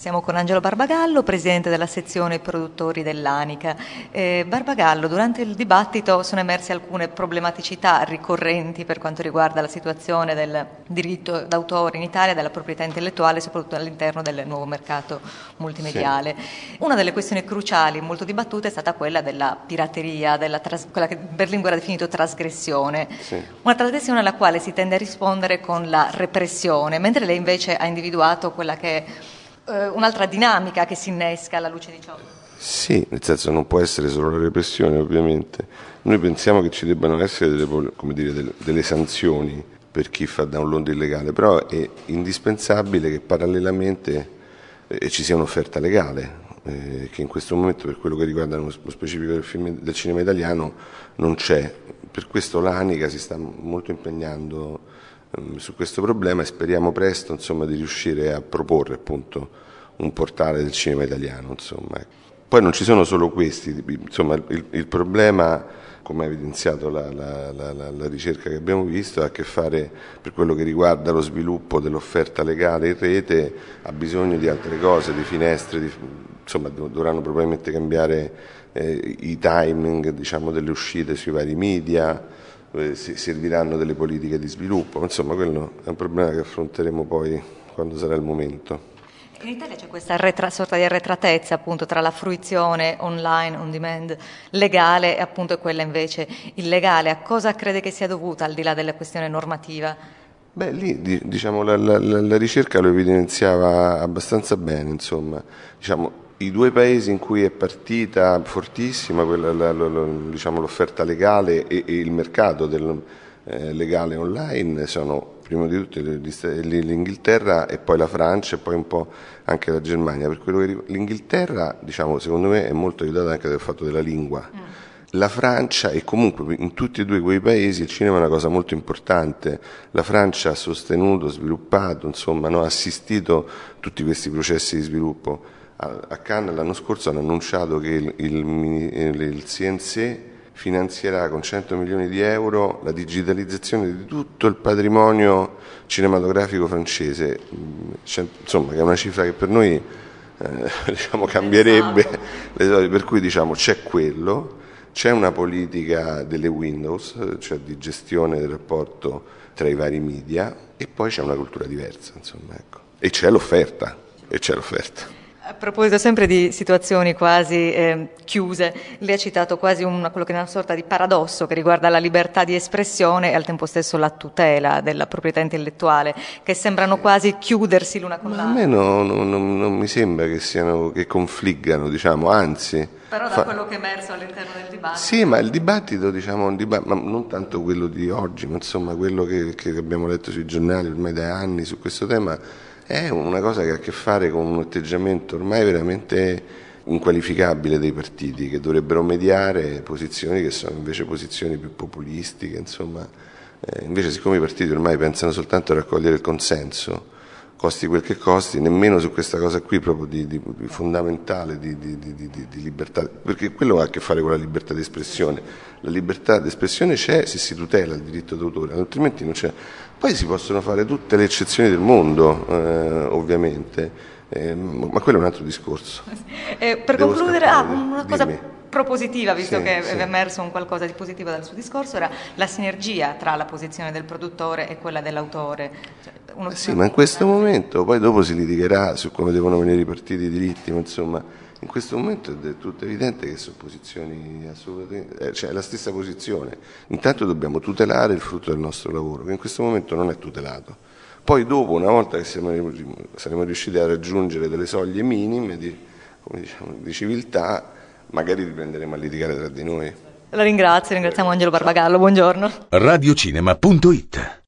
Siamo con Angelo Barbagallo, presidente della sezione produttori dell'Anica. Barbagallo, durante il dibattito sono emerse alcune problematicità ricorrenti per quanto riguarda la situazione del diritto d'autore in Italia, della proprietà intellettuale, soprattutto all'interno del nuovo mercato multimediale. Sì. Una delle questioni cruciali, molto dibattute, è stata quella della pirateria, quella che Berlinguer ha definito trasgressione. Sì. Una trasgressione alla quale si tende a rispondere con la repressione, mentre lei invece ha individuato quella che è un'altra dinamica che si innesca alla luce di ciò. Sì, nel senso non può essere solo la repressione, ovviamente. Noi pensiamo che ci debbano essere delle sanzioni per chi fa download illegale, però è indispensabile che parallelamente ci sia un'offerta legale, che in questo momento, per quello che riguarda lo specifico del cinema italiano, non c'è. Per questo l'Anica si sta molto impegnando su questo problema e speriamo presto, insomma, di riuscire a proporre appunto un portale del cinema italiano, insomma. Poi non ci sono solo questi, insomma, il problema, come ha evidenziato la ricerca che abbiamo visto, ha a che fare, per quello che riguarda lo sviluppo dell'offerta legale in rete, ha bisogno di altre cose, di finestre, insomma dovranno probabilmente cambiare i timing, diciamo, delle uscite sui vari media, serviranno delle politiche di sviluppo, insomma quello è un problema che affronteremo poi quando sarà il momento. In Italia c'è questa sorta di arretratezza appunto tra la fruizione online, on demand, legale e appunto quella invece illegale. A cosa crede che sia dovuta, al di là della questione normativa? Beh, lì diciamo la ricerca lo evidenziava abbastanza bene, insomma, diciamo, i due paesi in cui è partita fortissima diciamo, l'offerta legale e il mercato legale online sono prima di tutto l'Inghilterra e poi la Francia e poi un po' anche la Germania. Per quello che l'Inghilterra, diciamo, secondo me è molto aiutata anche dal fatto della lingua. La Francia, e comunque in tutti e due quei paesi il cinema è una cosa molto importante. La Francia ha sostenuto, sviluppato, insomma, ha assistito tutti questi processi di sviluppo. A Cannes l'anno scorso hanno annunciato che il CNC finanzierà con 100 milioni di euro la digitalizzazione di tutto il patrimonio cinematografico francese, insomma, che è una cifra che per noi diciamo, cambierebbe le cose, per cui diciamo c'è quello, c'è una politica delle Windows, cioè di gestione del rapporto tra i vari media, e poi c'è una cultura diversa, insomma, ecco. E c'è l'offerta. A proposito sempre di situazioni quasi chiuse, lei ha citato quasi quello che è una sorta di paradosso che riguarda la libertà di espressione e al tempo stesso la tutela della proprietà intellettuale, che sembrano quasi chiudersi l'una con l'altra. A me non mi sembra che confliggano, diciamo, anzi. Però da quello che è emerso all'interno del dibattito. Sì, ma il dibattito, diciamo, ma non tanto quello di oggi, ma insomma quello che abbiamo letto sui giornali ormai da anni su questo tema, è una cosa che ha a che fare con un atteggiamento ormai veramente inqualificabile dei partiti, che dovrebbero mediare posizioni che sono invece posizioni più populistiche, insomma. Invece, siccome i partiti ormai pensano soltanto a raccogliere il consenso, costi quel che costi, nemmeno su questa cosa qui proprio di fondamentale di libertà, perché quello ha a che fare con la libertà di espressione. La libertà di espressione c'è se si tutela il diritto d'autore, altrimenti non c'è. Poi si possono fare tutte le eccezioni del mondo, ovviamente, ma quello è un altro discorso. Per concludere, una cosa propositiva, visto che è emerso un qualcosa di positivo dal suo discorso, era la sinergia tra la posizione del produttore e quella dell'autore. Sì, ma in questo momento, poi dopo si litigherà su come devono venire ripartiti i diritti, ma insomma, in questo momento è del tutto evidente che sono posizioni assolutamente, cioè è la stessa posizione. Intanto dobbiamo tutelare il frutto del nostro lavoro, che in questo momento non è tutelato. Poi dopo, una volta che saremo riusciti a raggiungere delle soglie minime di civiltà, magari riprenderemo a litigare tra di noi. La ringraziamo Angelo Barbagallo, buongiorno. Radiocinema.it